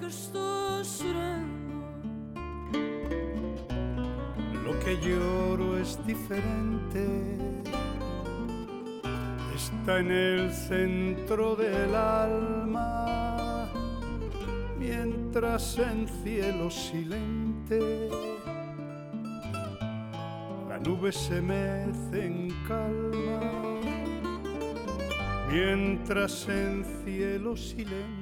que estás llorando. Lo que lloro es diferente, está en el centro del alma, mientras en cielo silente la nube se mece en calma, mientras en cielo silente